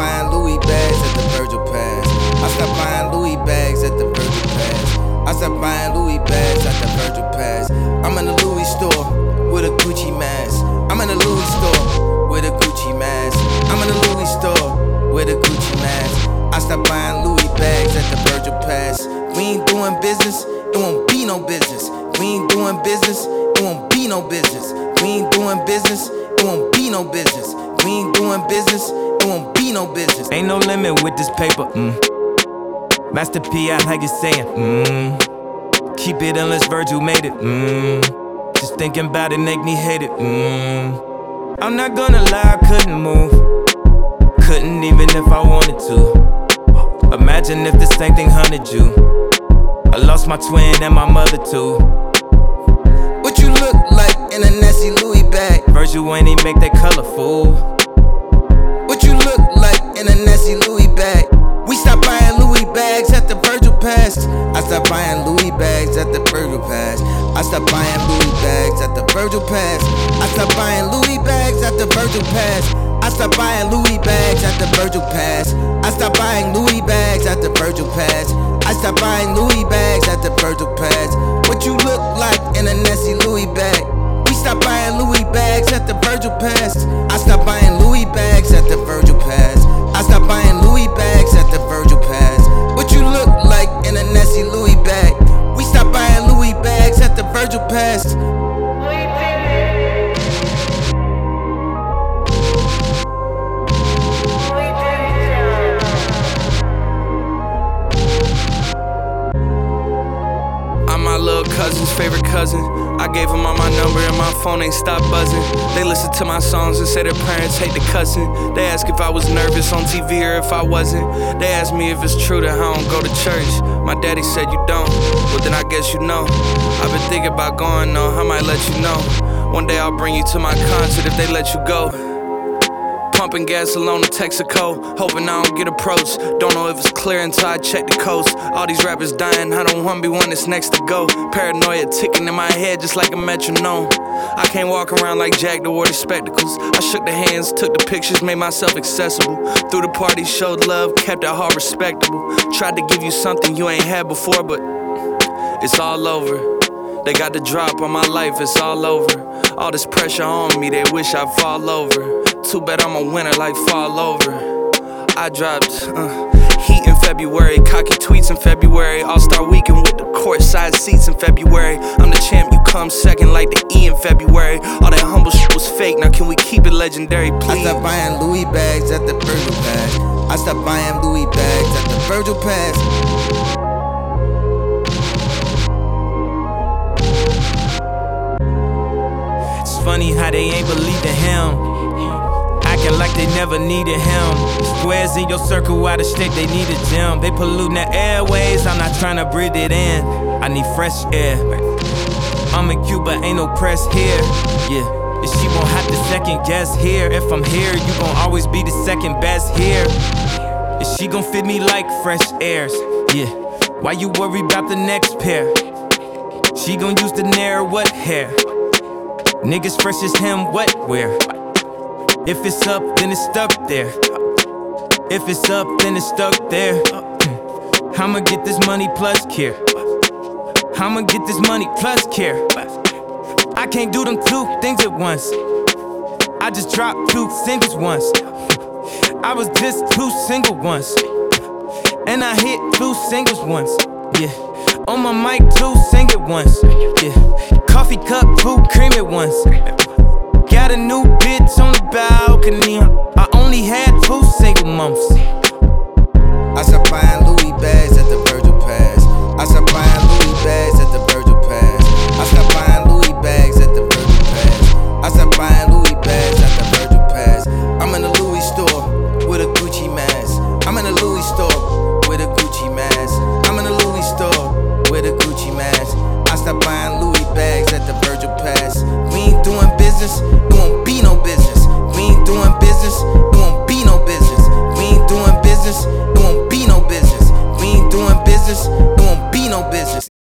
buying Louis bags at the Virgil Pass. I stopped buying Louis bags at the Virgil Pass. I stopped buying Louis bags at the Virgil Pass. I'm in the Louis store with a Gucci mask. I'm in the Louis store with a Gucci mask. I'm in the Louis store with a Gucci mask. I stopped buying Louis bags at the Virgil Pass. We ain't doing business, it won't be no business. We ain't doing business, it won't be no business. We ain't doing business, it won't be no business. We ain't doing business, it won't be no business. Ain't no limit with this paper, Master P, I like you saying, Keep it unless Virgil made it, Just thinking about it make me hate it, I'm not gonna lie, I couldn't move. Couldn't even if I wanted to. Imagine if the same thing hunted you. I lost my twin and my mother too. What you look like in a Nessie Louis bag? Virgil ain't even make that color, fool. What you look like in a Nessie Louis bag? We stopped buying Louis bags at the Virgil Pass. I stopped buying Louis bags at the Virgil Pass. I stopped buying Louis bags at the Virgil Pass. I stopped buying Louis bags at the Virgil Pass. I stopped buying Louis bags at the Virgil Pass. I stopped buying Louis bags at the Virgil Pass. I stopped buying Louis bags at the Virgil Pass. What you look like in a Nessie Louis bag? We stopped buying Louis bags at the Virgil Pass. I stopped buying Louis bags at the Virgil Pass. I stopped buying Louis bags at the Virgil Pass. What you look like in a Nessie Louis bag? We stopped buying Louis bags at the Virgil Pass. I'm my little cousin's favorite cousin. I gave him all my number and my phone ain't stopped buzzing. They listen to my songs and say their parents hate the cussing. They ask if I was nervous on TV or if I wasn't. They ask me if it's true that I don't go to church. My daddy said you don't, well then I guess you know. I've been thinking about going though, I might let you know. One day I'll bring you to my concert if they let you go. Pumping gas alone in Texaco, hoping I don't get approached. Don't know if it's clear until I check the coast. All these rappers dying, I don't wanna be one that's next to go. Paranoia ticking in my head just like a metronome. I can't walk around like Jack to wear the spectacles. I shook the hands, took the pictures, made myself accessible. Through the party, showed love, kept it all respectable. Tried to give you something you ain't had before, but it's all over. They got the drop on my life, it's all over. All this pressure on me, they wish I'd fall over. Too bad I'm a winner like fall over. I dropped heat in February, cocky tweets in February, All-Star Weekend with the courtside seats in February. I'm the champ, you come second like the E in February. All that humble shit was fake, now can we keep it legendary, please? I stopped buying Louis bags at the Virgil Pass. I stopped buying Louis bags at the Virgil Pass. It's funny how they ain't believing him. Acting like they never needed him. Squares in your circle out of state, they need a gym. They polluting the airways, I'm not trying to breathe it in. I need fresh air. I'm in Cuba, ain't no press here. Yeah, and she won't have to second guess here. If I'm here, you gon' always be the second best here. And she gon' fit me like fresh airs. Yeah, why you worry about the next pair? She gon' use the Nair, what hair? Niggas fresh as him, what where? If it's up, then it's stuck there. If it's up, then it's stuck there. I'ma get this money plus care. I'ma get this money plus care. I can't do them two things at once. I just dropped 2 singles once. I was just 2 single once. And I hit 2 singles once. Yeah, on my mic 2 sing it once. Yeah, coffee cup 2 cream it once. Got a new bitch on the balcony. I only had 2 single months. I stopped buying Louis bags at the Virgil Pass. I stopped buying Louis bags at the Virgil Pass. I stopped buying Louis bags at the Virgil Pass. I stopped buying Louis bags at the Virgil Pass. I'm in the Louis store with a Gucci mask. I'm in the Louis store with a Gucci mask. I'm in the Louis store with a Gucci mask. I stopped buying Louis bags at the Virgil Pass. We ain't doing business, it won't be no business. We ain't doing business, it won't be no business. We ain't doing business, it won't be no business. We ain't doing business, it won't be no business.